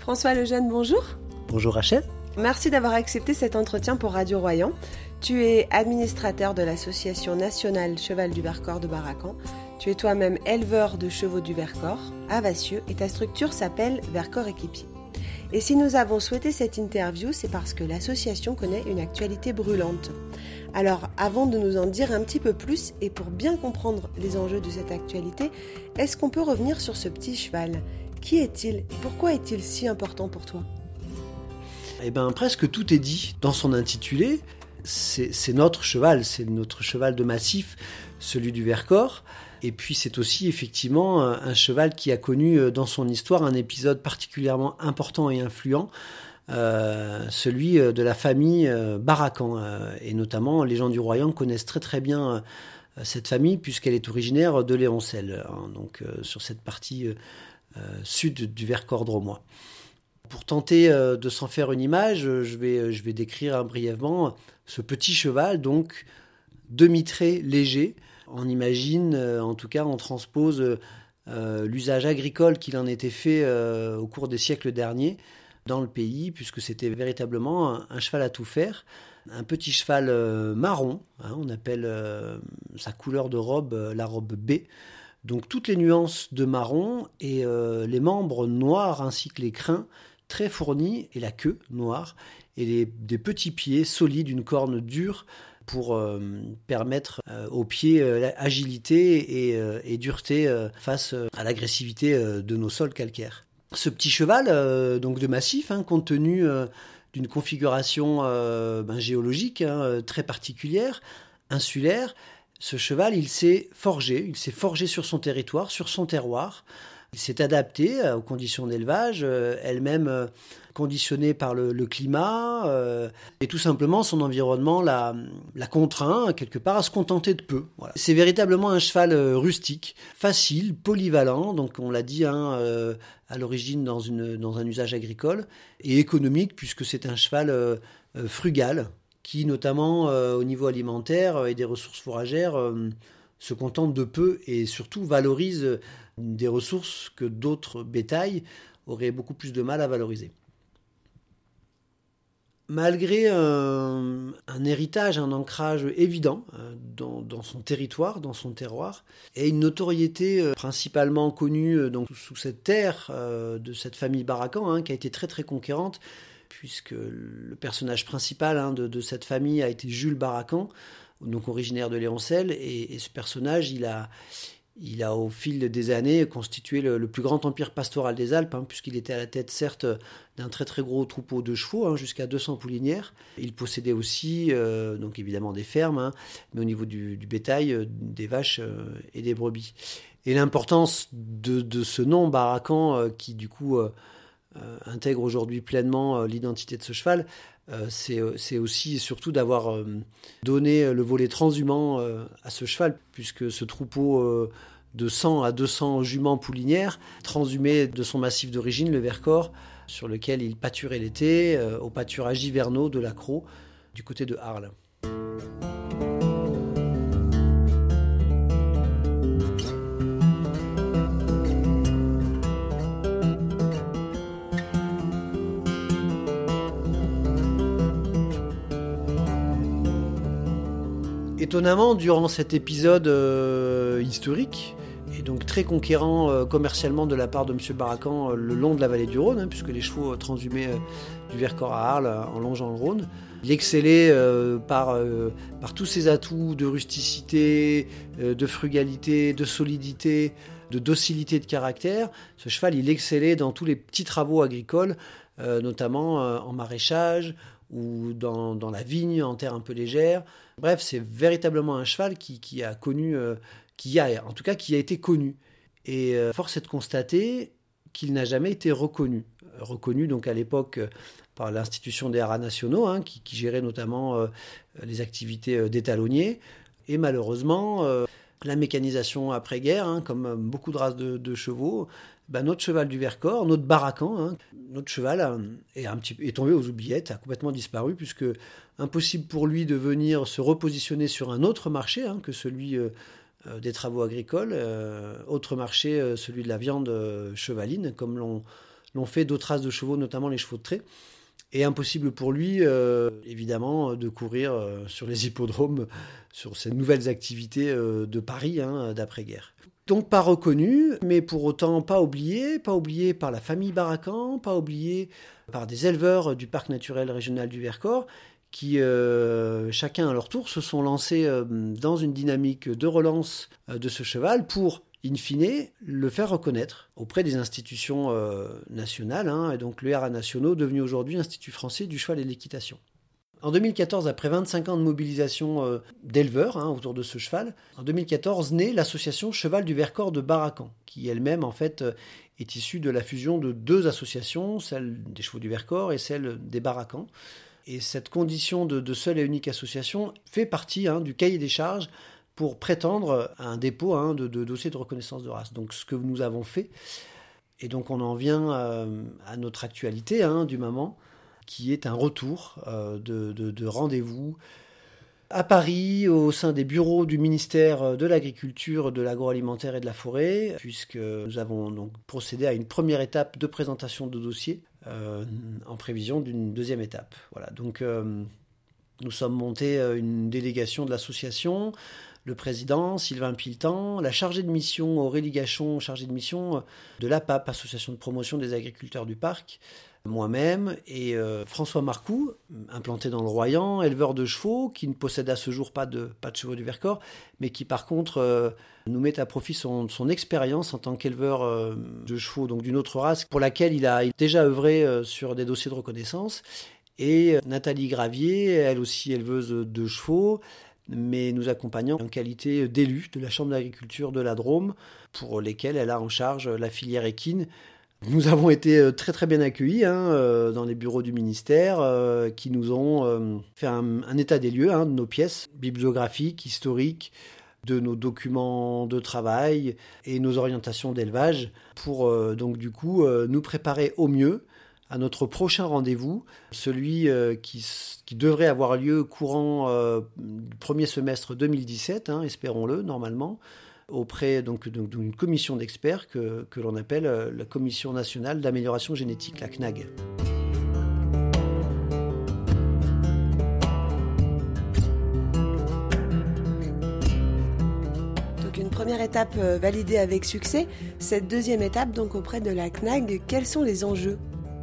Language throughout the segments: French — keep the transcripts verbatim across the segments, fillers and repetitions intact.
François Lejeune, bonjour. Bonjour Rachel. Merci d'avoir accepté cet entretien pour Radio Royan. Tu es administrateur de l'Association nationale Cheval du Vercors de Baracan. Tu es toi-même éleveur de chevaux du Vercors à Vassieux et ta structure s'appelle Vercors Équipier. Et si nous avons souhaité cette interview, c'est parce que l'association connaît une actualité brûlante. Alors, avant de nous en dire un petit peu plus et pour bien comprendre les enjeux de cette actualité, est-ce qu'on peut revenir sur ce petit cheval ? Qui est-il et pourquoi est-il si important pour toi ? Eh bien, presque tout est dit dans son intitulé. C'est, c'est notre cheval, c'est notre cheval de massif, celui du Vercors. Et puis, c'est aussi effectivement un cheval qui a connu dans son histoire un épisode particulièrement important et influent, euh, celui de la famille Baracan. Et notamment, les gens du Royan connaissent très très bien cette famille puisqu'elle est originaire de Léoncel, hein, donc euh, sur cette partie euh, sud du Vercors drômois. Pour tenter euh, de s'en faire une image, je vais, je vais décrire hein, brièvement ce petit cheval, donc demi-trait léger. On imagine, euh, en tout cas, on transpose euh, l'usage agricole qu'il en était fait euh, au cours des siècles derniers dans le pays, puisque c'était véritablement un, un cheval à tout faire. Un petit cheval euh, marron, hein, on appelle euh, sa couleur de robe euh, la robe B. Donc toutes les nuances de marron et euh, les membres noirs ainsi que les crins très fournis et la queue noire et les, des petits pieds solides, une corne dure pour euh, permettre euh, aux pieds euh, agilité et, euh, et dureté euh, face euh, à l'agressivité euh, de nos sols calcaires. Ce petit cheval euh, donc de massif, hein, compte tenu euh, d'une configuration euh, ben, géologique hein, très particulière, insulaire, ce cheval, il s'est forgé, il s'est forgé sur son territoire, sur son terroir. Il s'est adapté aux conditions d'élevage, euh, elles-mêmes euh, conditionnées par le, le climat, euh, et tout simplement son environnement l'a, l'a contraint quelque part à se contenter de peu. Voilà. C'est véritablement un cheval euh, rustique, facile, polyvalent, donc on l'a dit hein, euh, à l'origine dans, une, dans un usage agricole, et économique puisque c'est un cheval euh, euh, frugal, qui notamment euh, au niveau alimentaire euh, et des ressources fourragères euh, se contente de peu et surtout valorise euh, des ressources que d'autres bétails auraient beaucoup plus de mal à valoriser. Malgré euh, un héritage, un ancrage évident euh, dans, dans son territoire, dans son terroir, et une notoriété euh, principalement connue euh, donc, sous cette terre euh, de cette famille Baracan, hein, qui a été très très conquérante, puisque le personnage principal hein, de, de cette famille a été Jules Baracan, donc originaire de Léoncel, et, et ce personnage, il a, il a au fil des années constitué le, le plus grand empire pastoral des Alpes, hein, puisqu'il était à la tête certes d'un très très gros troupeau de chevaux, hein, jusqu'à deux cents poulinières. Il possédait aussi, euh, donc évidemment des fermes, hein, mais au niveau du, du bétail, euh, des vaches euh, et des brebis. Et l'importance de, de ce nom Baracan, euh, qui du coup... Euh, Euh, intègre aujourd'hui pleinement euh, l'identité de ce cheval, euh, c'est, c'est aussi et surtout d'avoir euh, donné le volet transhumant euh, à ce cheval, puisque ce troupeau euh, de cent à deux cents juments poulinières, transhumé de son massif d'origine, le Vercors, sur lequel il pâturait l'été, euh, au pâturage hivernaux de l'Accro, du côté de Arles. Étonnamment, durant cet épisode euh, historique, et donc très conquérant euh, commercialement de la part de M. Baracan euh, le long de la vallée du Rhône, hein, puisque les chevaux euh, transhumaient euh, du Vercors à Arles euh, en longeant le Rhône, il excellait euh, par, euh, par tous ses atouts de rusticité, euh, de frugalité, de solidité, de docilité de caractère. Ce cheval, il excellait dans tous les petits travaux agricoles, euh, notamment euh, en maraîchage, ou dans, dans la vigne, en terre un peu légère. Bref, c'est véritablement un cheval qui, qui a connu, euh, qui a, en tout cas, qui a été connu. Et euh, force est de constater qu'il n'a jamais été reconnu. Reconnu donc à l'époque euh, par l'institution des haras nationaux, hein, qui, qui gérait notamment euh, les activités euh, d'étalonniers. Et malheureusement, euh, la mécanisation après-guerre, hein, comme beaucoup de races de, de chevaux, ben notre cheval du Vercors, notre Baracan, hein, notre cheval a, est, un petit, est tombé aux oubliettes, a complètement disparu, puisque impossible pour lui de venir se repositionner sur un autre marché hein, que celui euh, des travaux agricoles, euh, autre marché, euh, celui de la viande euh, chevaline, comme l'ont, l'ont fait d'autres races de chevaux, notamment les chevaux de trait. Et impossible pour lui, euh, évidemment, de courir euh, sur les hippodromes, sur ces nouvelles activités euh, de Paris, hein, d'après-guerre. Donc pas reconnu, mais pour autant pas oublié, pas oublié par la famille Barakan, pas oublié par des éleveurs du parc naturel régional du Vercors, qui, euh, chacun à leur tour, se sont lancés euh, dans une dynamique de relance euh, de ce cheval pour, in fine, le faire reconnaître auprès des institutions euh, nationales, hein, et donc le R A nationaux, devenu aujourd'hui Institut français du cheval et de l'équitation. En deux mille quatorze, après vingt-cinq ans de mobilisation euh, d'éleveurs hein, autour de ce cheval, en deux mille quatorze naît l'association Cheval du Vercors de Barakan, qui elle-même en fait euh, est issue de la fusion de deux associations, celle des chevaux du Vercors et celle des Barakans. Et cette condition de, de seule et unique association fait partie hein, du cahier des charges pour prétendre à un dépôt hein, de, de dossier de reconnaissance de race. Donc ce que nous avons fait, et donc on en vient euh, à notre actualité hein, du moment, qui est un retour euh, de, de, de rendez-vous à Paris, au sein des bureaux du ministère de l'Agriculture, de l'Agroalimentaire et de la Forêt, puisque nous avons donc procédé à une première étape de présentation de dossier euh, en prévision d'une deuxième étape. Voilà, donc euh, nous sommes montés une délégation de l'association, le président Sylvain Piltan, la chargée de mission Aurélie Gachon, chargée de mission de l'A P A P, Association de promotion des agriculteurs du parc, moi-même et euh, François Marcoux, implanté dans le Royan, éleveur de chevaux, qui ne possède à ce jour pas de, pas de chevaux du Vercors, mais qui par contre euh, nous met à profit son, son expérience en tant qu'éleveur euh, de chevaux, donc d'une autre race, pour laquelle il a déjà œuvré euh, sur des dossiers de reconnaissance. Et euh, Nathalie Gravier, elle aussi éleveuse de chevaux, mais nous accompagnant en qualité d'élue de la Chambre d'agriculture de la Drôme, pour lesquels elle a en charge la filière équine. Nous avons été très très bien accueillis hein, dans les bureaux du ministère euh, qui nous ont euh, fait un, un état des lieux hein, de nos pièces bibliographiques, historiques, de nos documents de travail et nos orientations d'élevage pour euh, donc du coup euh, nous préparer au mieux à notre prochain rendez-vous, celui euh, qui, qui devrait avoir lieu courant euh, du premier semestre deux mille dix-sept, hein, espérons-le normalement, auprès donc, donc, d'une commission d'experts que, que l'on appelle la Commission nationale d'amélioration génétique, la C N A G. Donc une première étape validée avec succès. Cette deuxième étape, donc auprès de la C N A G, quels sont les enjeux ?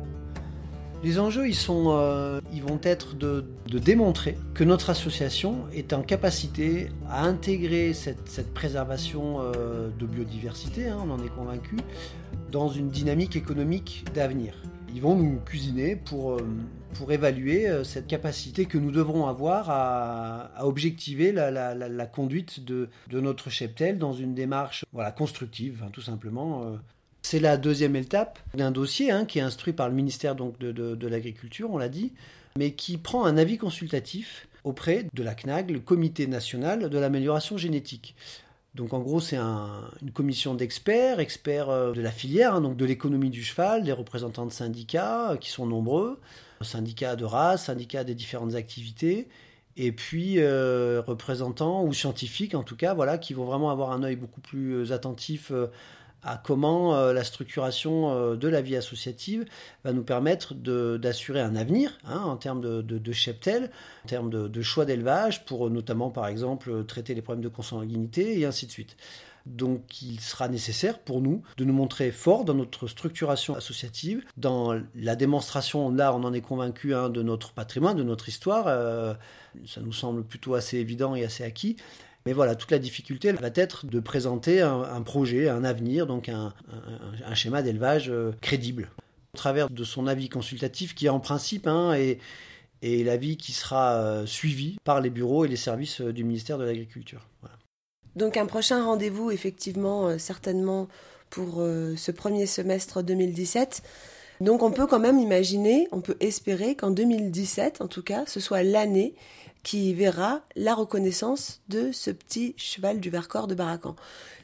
Les enjeux, ils, sont, euh, ils vont être de, de démontrer que notre association est en capacité à intégrer cette, cette préservation euh, de biodiversité, hein, on en est convaincu, dans une dynamique économique d'avenir. Ils vont nous cuisiner pour, euh, pour évaluer euh, cette capacité que nous devrons avoir à, à objectiver la, la, la, la conduite de, de notre cheptel dans une démarche voilà, constructive, hein, tout simplement. Euh, C'est la deuxième étape d'un dossier hein, qui est instruit par le ministère donc, de, de, de l'Agriculture, on l'a dit, mais qui prend un avis consultatif auprès de la C N A G, le Comité national de l'amélioration génétique. Donc en gros, c'est un, une commission d'experts, experts euh, de la filière, hein, donc de l'économie du cheval, des représentants de syndicats euh, qui sont nombreux, syndicats de race, syndicats des différentes activités, et puis euh, représentants ou scientifiques en tout cas, voilà, qui vont vraiment avoir un œil beaucoup plus attentif euh, à comment euh, la structuration euh, de la vie associative va nous permettre de, d'assurer un avenir hein, en termes de, de, de cheptel, en termes de, de choix d'élevage, pour notamment par exemple traiter les problèmes de consanguinité et ainsi de suite. Donc il sera nécessaire pour nous de nous montrer forts dans notre structuration associative, dans la démonstration, là on en est convaincu, hein, de notre patrimoine, de notre histoire, euh, ça nous semble plutôt assez évident et assez acquis. Mais voilà, toute la difficulté va être de présenter un, un projet, un avenir, donc un, un, un schéma d'élevage euh, crédible. Au travers de son avis consultatif qui en principe hein, est, est l'avis qui sera euh, suivi par les bureaux et les services euh, du ministère de l'Agriculture. Voilà. Donc un prochain rendez-vous effectivement euh, certainement pour euh, ce premier semestre deux mille dix-sept. Donc on peut quand même imaginer, on peut espérer qu'en deux mille dix-sept en tout cas, ce soit l'année qui verra la reconnaissance de ce petit cheval du Vercors de Barakan.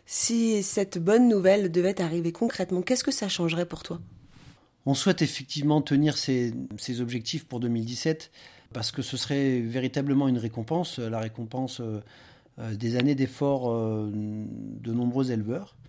Si cette bonne nouvelle devait arriver concrètement, qu'est-ce que ça changerait pour toi ? On souhaite effectivement tenir ces, ces objectifs pour deux mille dix-sept parce que ce serait véritablement une récompense, la récompense euh, des années d'efforts euh, de nombreux éleveurs.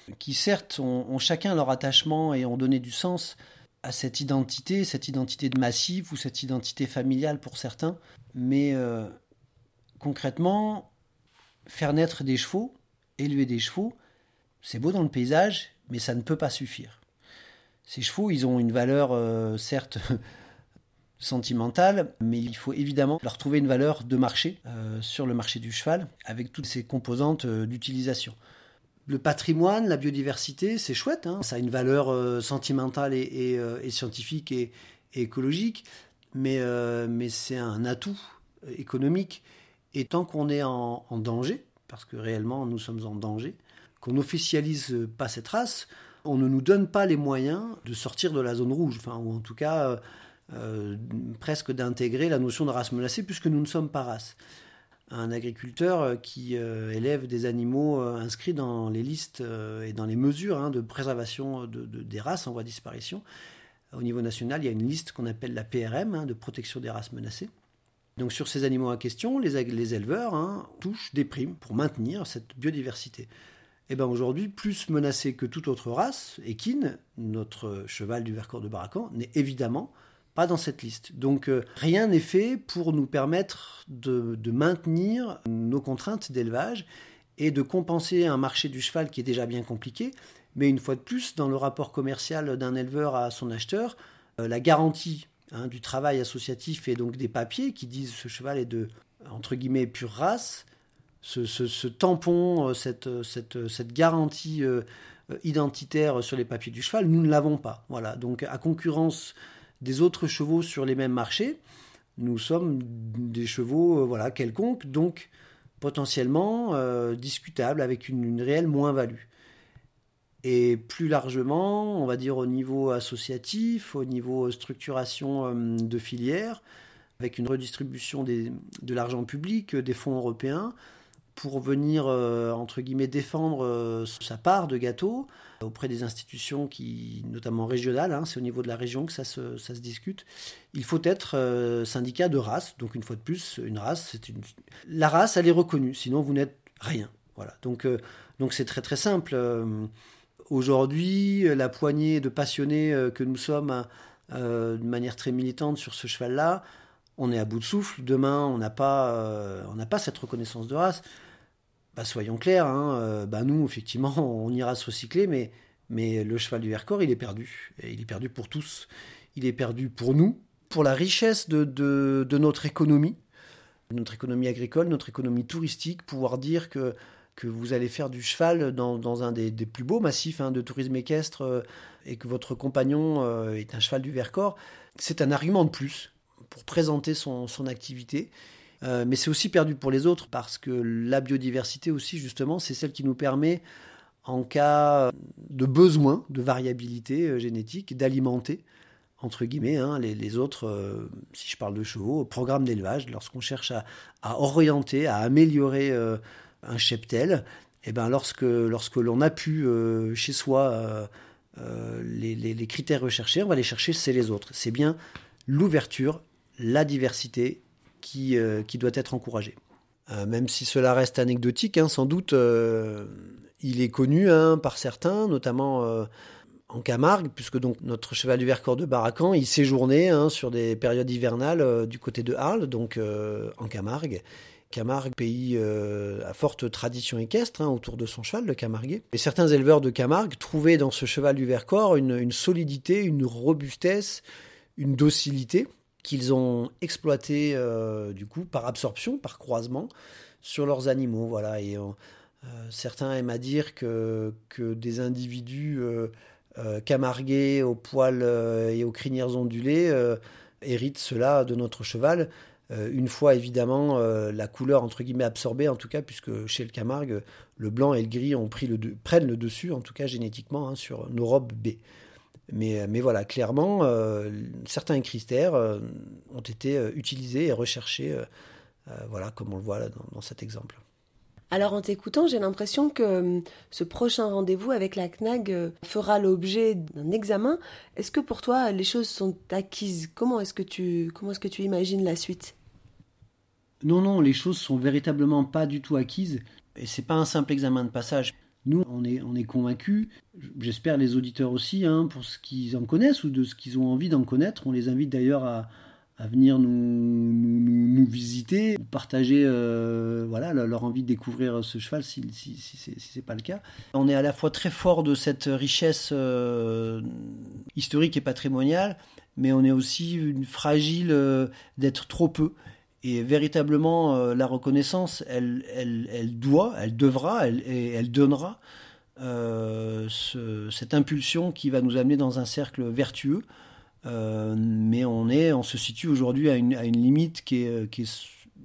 qui certes ont, ont chacun leur attachement et ont donné du sens à cette identité, cette identité de massif ou cette identité familiale pour certains. Mais euh, concrètement, faire naître des chevaux, élever des chevaux, c'est beau dans le paysage, mais ça ne peut pas suffire. Ces chevaux, ils ont une valeur, euh, certes, sentimentale, mais il faut évidemment leur trouver une valeur de marché euh, sur le marché du cheval, avec toutes ces composantes euh, d'utilisation. Le patrimoine, la biodiversité, c'est chouette, hein, ça a une valeur euh, sentimentale et, et, euh, et scientifique et, et écologique, mais, euh, mais c'est un atout économique. Et tant qu'on est en, en danger, parce que réellement nous sommes en danger, qu'on n'officialise pas cette race, on ne nous donne pas les moyens de sortir de la zone rouge, enfin, ou en tout cas euh, euh, presque d'intégrer la notion de race menacée, puisque nous ne sommes pas race. Un agriculteur qui euh, élève des animaux euh, inscrits dans les listes euh, et dans les mesures hein, de préservation de, de, des races en voie de disparition, au niveau national, il y a une liste qu'on appelle la P R M, hein, de protection des races menacées. Donc sur ces animaux en question, les, les éleveurs hein, touchent des primes pour maintenir cette biodiversité. Et bien aujourd'hui, plus menacé que toute autre race, équine, notre cheval du Vercors de Baracan, n'est évidemment pas dans cette liste. Donc euh, rien n'est fait pour nous permettre de, de maintenir nos contraintes d'élevage et de compenser un marché du cheval qui est déjà bien compliqué. Mais une fois de plus, dans le rapport commercial d'un éleveur à son acheteur, euh, la garantie hein, du travail associatif et donc des papiers qui disent ce cheval est de, entre guillemets, pure race, ce, ce, ce tampon, cette, cette, cette garantie euh, identitaire sur les papiers du cheval, nous ne l'avons pas. Voilà. Donc à concurrence des autres chevaux sur les mêmes marchés, nous sommes des chevaux euh, voilà, quelconques, donc potentiellement euh, discutables avec une, une réelle moins-value. Et plus largement, on va dire au niveau associatif, au niveau structuration euh, de filières, avec une redistribution des, de l'argent public, des fonds européens, pour venir, euh, entre guillemets, défendre euh, sa part de gâteau auprès des institutions, qui, notamment régionales, hein, c'est au niveau de la région que ça se, ça se discute. Il faut être euh, syndicat de race, donc une fois de plus, une race, c'est une... La race, elle est reconnue, sinon vous n'êtes rien. Voilà. Donc, euh, donc c'est très très simple. Euh, aujourd'hui, la poignée de passionnés euh, que nous sommes euh, de manière très militante sur ce cheval-là, on est à bout de souffle. Demain, on n'a pas, euh, on n'a pas cette reconnaissance de race. Bah, soyons clairs, hein, euh, bah, nous, effectivement, on ira se recycler, mais, mais le cheval du Vercors, il est perdu. Et il est perdu pour tous. Il est perdu pour nous, pour la richesse de, de, de notre économie, notre économie agricole, notre économie touristique, pouvoir dire que, que vous allez faire du cheval dans, dans un des, des plus beaux massifs hein, de tourisme équestre euh, et que votre compagnon euh, est un cheval du Vercors, c'est un argument de plus pour présenter son, son activité. Euh, mais c'est aussi perdu pour les autres parce que la biodiversité aussi, justement, c'est celle qui nous permet, en cas de besoin de variabilité euh, génétique, d'alimenter, entre guillemets, hein, les, les autres, euh, si je parle de chevaux, programmes d'élevage, lorsqu'on cherche à, à orienter, à améliorer euh, un cheptel, et ben lorsque, lorsque l'on a pu euh, chez soi euh, euh, les, les, les critères recherchés, on va les chercher chez les autres. C'est bien l'ouverture, la diversité qui, euh, qui doit être encouragée. Euh, même si cela reste anecdotique, hein, sans doute, euh, il est connu hein, par certains, notamment euh, en Camargue, puisque donc notre cheval du Vercors de Baracan, il séjournait hein, sur des périodes hivernales euh, du côté de Arles, donc euh, en Camargue. Camargue, pays euh, à forte tradition équestre hein, autour de son cheval, le camarguais. Et certains éleveurs de Camargue trouvaient dans ce cheval du Vercors une, une solidité, une robustesse, une docilité qu'ils ont exploité euh, du coup par absorption, par croisement sur leurs animaux. Voilà. Et euh, certains aiment à dire que, que des individus euh, euh, camarguais aux poils euh, et aux crinières ondulées euh, héritent cela de notre cheval. Euh, une fois évidemment euh, la couleur entre guillemets absorbée, en tout cas, puisque chez le Camargue, le blanc et le gris ont pris le de, prennent le dessus, en tout cas génétiquement, hein, sur nos robes B. Mais, mais voilà, clairement, euh, certains critères euh, ont été euh, utilisés et recherchés, euh, euh, voilà, comme on le voit là dans, dans cet exemple. Alors en t'écoutant, j'ai l'impression que euh, ce prochain rendez-vous avec la C N A G euh, fera l'objet d'un examen. Est-ce que pour toi, les choses sont acquises ? Comment est-ce que tu, comment est-ce que tu imagines la suite ? Non, non, les choses sont véritablement pas du tout acquises. Et c'est pas un simple examen de passage. Nous, on est, on est convaincus, j'espère les auditeurs aussi, hein, pour ce qu'ils en connaissent ou de ce qu'ils ont envie d'en connaître. On les invite d'ailleurs à, à venir nous, nous, nous visiter, partager euh, voilà, leur envie de découvrir ce cheval si, si, si, si, si ce n'est pas le cas. On est à la fois très fort de cette richesse euh, historique et patrimoniale, mais on est aussi une fragile euh, d'être trop peu. Et véritablement, euh, la reconnaissance, elle, elle, elle doit, elle devra, elle, elle donnera euh, ce, cette impulsion qui va nous amener dans un cercle vertueux. Euh, mais on, est, on se situe aujourd'hui à une, à une limite qui est, qui est,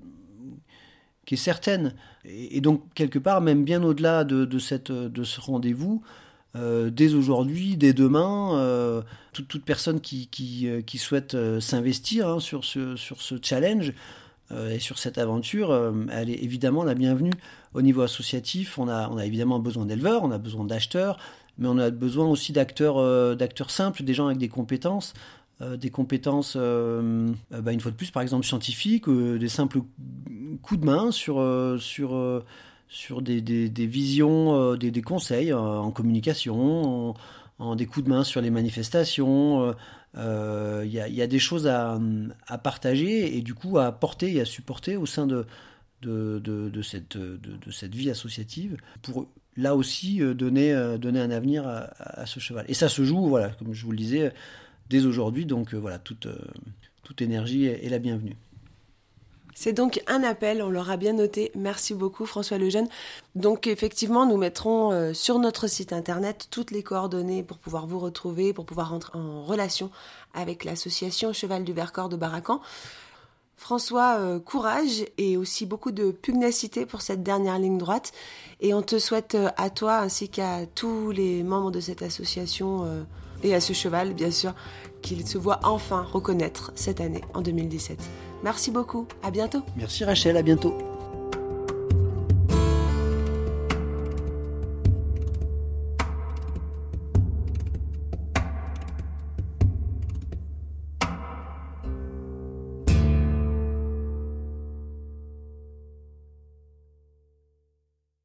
qui est certaine. Et, et donc, quelque part, même bien au-delà de, de, cette, de ce rendez-vous, euh, dès aujourd'hui, dès demain, euh, toute, toute personne qui, qui, qui souhaite euh, s'investir hein, sur, ce, sur ce challenge, Euh, et sur cette aventure, euh, elle est évidemment la bienvenue. Au niveau associatif, on a, on a évidemment besoin d'éleveurs, on a besoin d'acheteurs, mais on a besoin aussi d'acteurs, euh, d'acteurs simples, des gens avec des compétences, euh, des compétences, euh, euh, bah, une fois de plus, par exemple scientifiques, euh, des simples coups de main sur, euh, sur, euh, sur des, des, des visions, euh, des, des conseils euh, en communication, en, en des coups de main sur les manifestations. Il euh, y, y a des choses à, à partager et du coup à porter et à supporter au sein de, de, de, de, cette, de, de cette vie associative pour là aussi donner, donner un avenir à, à ce cheval. Et ça se joue, voilà, comme je vous le disais, dès aujourd'hui. Donc voilà, toute, toute énergie est, est la bienvenue. C'est donc un appel, on l'aura bien noté. Merci beaucoup François Lejeune. Donc effectivement, nous mettrons euh, sur notre site internet toutes les coordonnées pour pouvoir vous retrouver, pour pouvoir entrer en relation avec l'association Cheval du Vercors de Baracan. François, euh, courage et aussi beaucoup de pugnacité pour cette dernière ligne droite. Et on te souhaite euh, à toi ainsi qu'à tous les membres de cette association euh, et à ce cheval, bien sûr, qu'il se voit enfin reconnaître cette année, en deux mille dix-sept. Merci beaucoup, à bientôt. Merci Rachel, à bientôt.